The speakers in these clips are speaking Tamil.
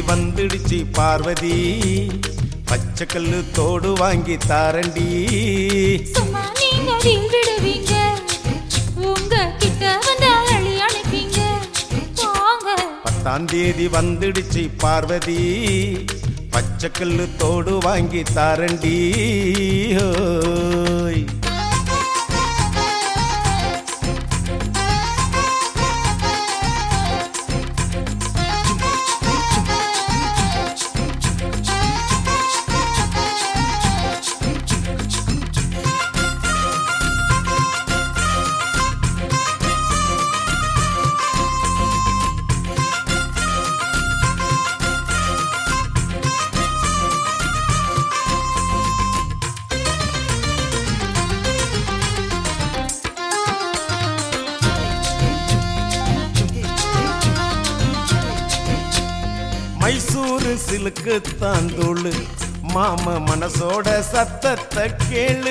வந்துடுச்சு பார்வதி, பச்சைக்கல்லு தோடு வாங்கி தாரண்டி. சும்மா நீங்க விடுவீங்க, உங்க கிட்ட வந்த அழி அழைப்பீங்க. 10ஆம் தேதி வந்துடுச்சு பார்வதி, பச்சைக்கல்லு தோடு வாங்கி தாரண்டி. ஹோய் மைசூரு சிலுக்கு தாந்தூளு, மாம மனசோட சத்தத்தை கேளு.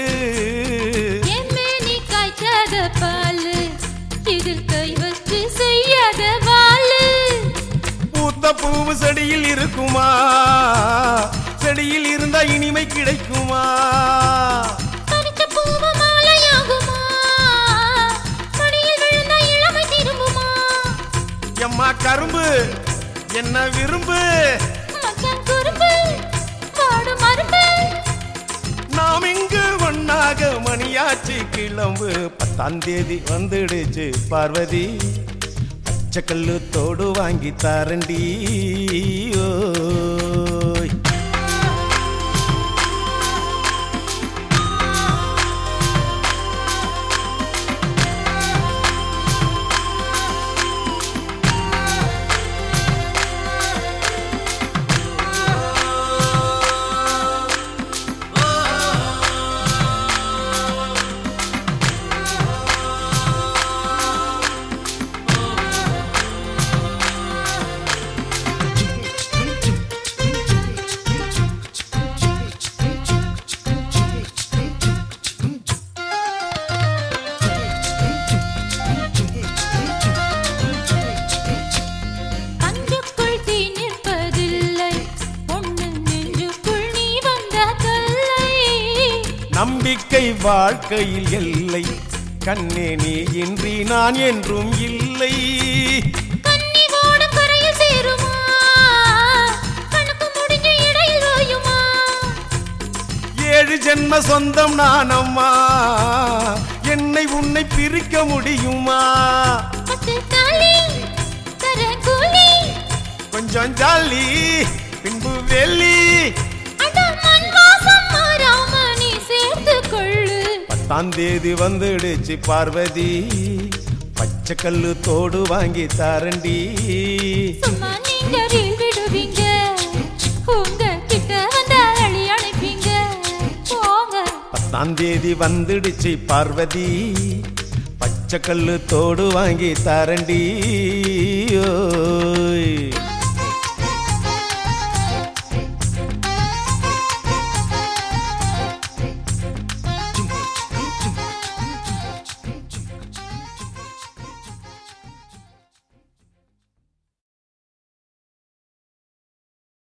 நீ காய்ச்சாத பாலு, இதில் கை வச்சு செய்யாத வாழு. பூத்த பூவு செடியில் இருக்குமா, செடியில் இருந்தா இனிமை கிடைக்குமா? பறிச்ச பூவு மாலையாகுமா, கொடியில் விழுந்தா இளமை திரும்புமா? எம்மா கரும்பு என்ன விரும்பு, மச்சான் குறும்பு பாடு மரும்பு. நாம் இங்கு ஒன்னாக மணியாச்சு கிளம்பு. 10ஆம் தேதி வந்துடுச்சு பார்வதி, பச்சைக்கல்லு தோடு வாங்கி தாரண்டி. ஓய் நம்பிக்கை வாழ்க்கையில் எல்லை, கண்ணே நீ இன்றி நான் என்றும் இல்லை. கன்னிவோடு கரையில் சேருமா, கணக்கு முடிஞ்ச இடையில் ஓயுமா? 7 ஜென்ம சொந்தம் நானம்மா, என்னை உன்னை பிரிக்க முடியுமா? கொஞ்சம் ஜாலி பின்பு வெள்ளி, 10ஆம் தேதி வந்துடுச்சு பார்வதி, பச்சைக்கல்லு தோடு வாங்கி தாரண்டி. சும்மா நீங்க விடுவீங்க, உங்க கிட்ட வந்த அழி அழைப்பீங்க. 10ஆம் தேதி வந்துடுச்சு பார்வதி, பச்சைக்கல்லு தோடு வாங்கி தாரண்டி. ஓய்